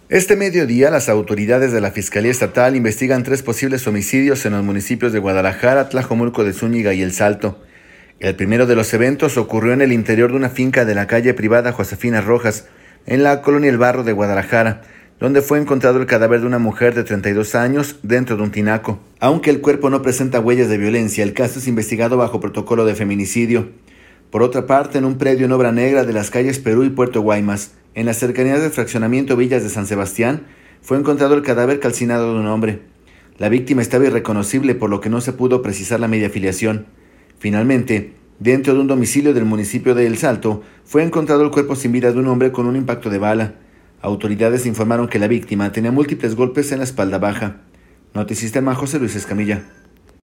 Este mediodía, las autoridades de la Fiscalía Estatal investigan 3 posibles homicidios en los municipios de Guadalajara, Tlajomulco de Zúñiga y El Salto. El primero de los eventos ocurrió en el interior de una finca de la calle privada Josefina Rojas, en la colonia El Barro de Guadalajara, donde fue encontrado el cadáver de una mujer de 32 años dentro de un tinaco. Aunque el cuerpo no presenta huellas de violencia, el caso es investigado bajo protocolo de feminicidio. Por otra parte, en un predio en obra negra de las calles Perú y Puerto Guaymas, en las cercanías del fraccionamiento Villas de San Sebastián, fue encontrado el cadáver calcinado de un hombre. La víctima estaba irreconocible, por lo que no se pudo precisar la media filiación. Finalmente, dentro de un domicilio del municipio de El Salto, fue encontrado el cuerpo sin vida de un hombre con un impacto de bala. Autoridades informaron que la víctima tenía múltiples golpes en la espalda baja. Notisistema, José Luis Escamilla.